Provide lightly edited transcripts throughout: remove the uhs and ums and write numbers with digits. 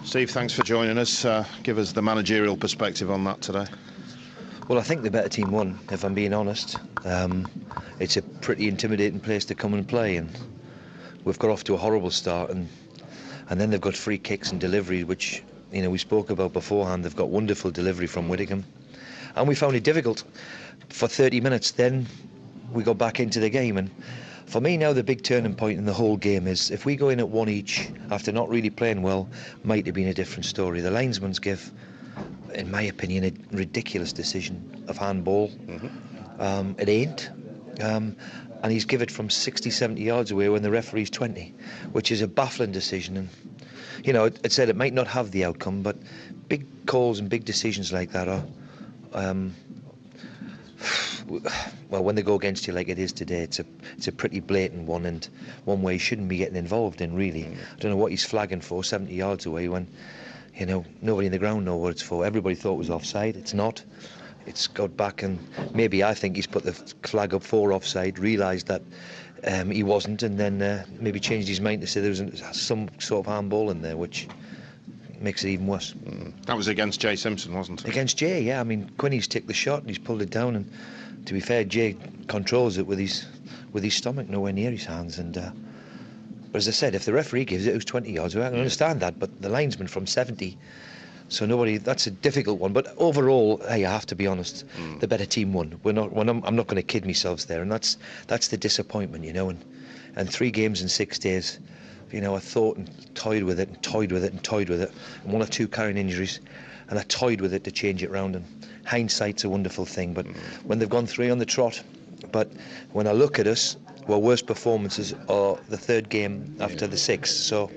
Steve, thanks for joining us. Give us the managerial perspective on that today. Well, I think the better team won, if I'm being honest. It's a pretty intimidating place to come and play, and we've got off to a horrible start, and then they've got free kicks and delivery, which we spoke about beforehand. They've got wonderful delivery from Whittingham, and we found it difficult for 30 minutes. Then we got back into the game, and for me now the big turning point in the whole game is if we go in at one each after not really playing well, might have been a different story. The linesman's give, in my opinion, a ridiculous decision of handball. It ain't. And he's give it from 60, 70 yards away when the referee's 20, which is a baffling decision. And it said it might not have the outcome, but big calls and big decisions like that are well, when they go against you like it is today, it's a pretty blatant one, and one way he shouldn't be getting involved in, really. I don't know what he's flagging for 70 yards away when nobody in the ground know what it's for. Everybody thought it was offside. It's not. It's got back, and maybe I think he's put the flag up for offside, realised that he wasn't, and then maybe changed his mind to say there was some sort of handball in there, which makes it even worse. That was against Jay Simpson, wasn't it? Against Jay, yeah. I mean, Quinny's took the shot and he's pulled it down, and to be fair, Jay controls it with his stomach nowhere near his hands. And but as I said, if the referee gives it, it was 20 yards away. I can understand that, but the linesman from 70, so nobody. That's a difficult one. But overall, hey, I have to be honest, the better team won. I'm not going to kid myself there, and that's the disappointment, And 3 games in 6 days. I thought and toyed with it and toyed with it and toyed with it, and 1 or 2 carrying injuries, and I toyed with it to change it round. And hindsight's a wonderful thing, but when they've gone 3 on the trot, but when I look at us, our worst performances are the 3rd game after the 6th. So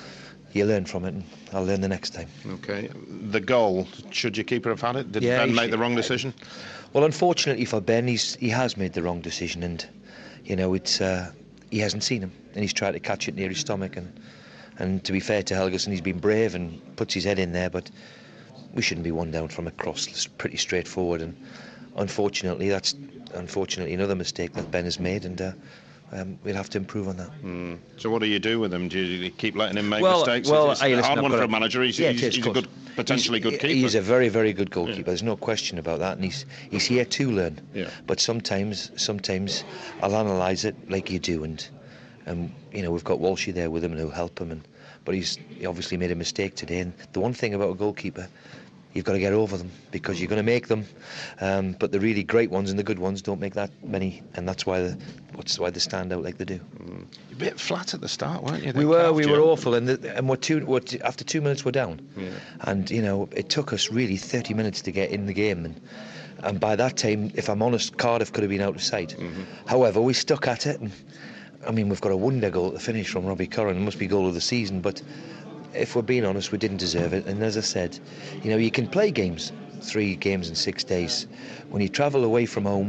you learn from it, and I'll learn the next time. Okay, the goal. Should your keeper have had it? Did Ben make the wrong decision? Well, unfortunately for Ben, he has made the wrong decision, and it's. He hasn't seen him, and he's tried to catch it near his stomach, and to be fair to Helguson, he's been brave and puts his head in there, but we shouldn't be 1 down from a cross. It's pretty straightforward, and unfortunately that's another mistake that Ben has made, and we'll have to improve on that. So what do you do with him? Do you keep letting him make mistakes? Well, it's a hard one for a manager. He's a potentially good keeper. He's a very, very good goalkeeper. There's no question about that, and he's here to learn. Yeah. But sometimes I'll analyse it like you do, and we've got Walshy there with him, and he'll help him. But he obviously made a mistake today. And the one thing about a goalkeeper, you've got to get over them, because you're going to make them. But the really great ones and the good ones don't make that many, and that's why they stand out like they do. You're a bit flat at the start, weren't you? We were awful, and after 2 minutes we're down. Yeah. And it took us really 30 minutes to get in the game, and by that time, if I'm honest, Cardiff could have been out of sight. However, we stuck at it, and I mean, we've got a wonder goal to finish from Robbie Curran. It must be goal of the season, but if we're being honest, we didn't deserve it. And as I said, you can play games, 3 games in 6 days. When you travel away from home,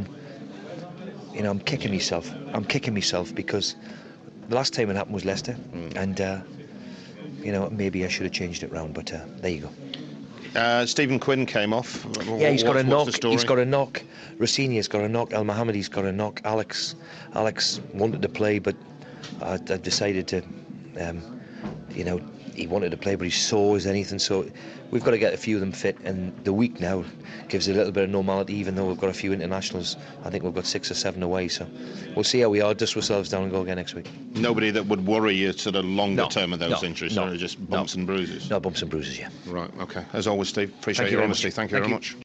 I'm kicking myself because the last time it happened was Leicester, and maybe I should have changed it round, but there you go. Stephen Quinn came off. Yeah, he's got a knock. He's got a knock. Rossini's got a knock. El Mohammedi's got a knock. Alex wanted to play, but I decided to. He wanted to play, but he's sore as anything. So we've got to get a few of them fit, and the week now gives a little bit of normality. Even though we've got a few internationals, I think we've got 6 or 7 away. So we'll see how we are. Dust ourselves down and go again next week. Nobody that would worry you sort of longer term of those injuries, or just bumps and bruises. No bumps and bruises, yeah. Right. Okay. As always, Steve. Appreciate your honesty. Thank you very much.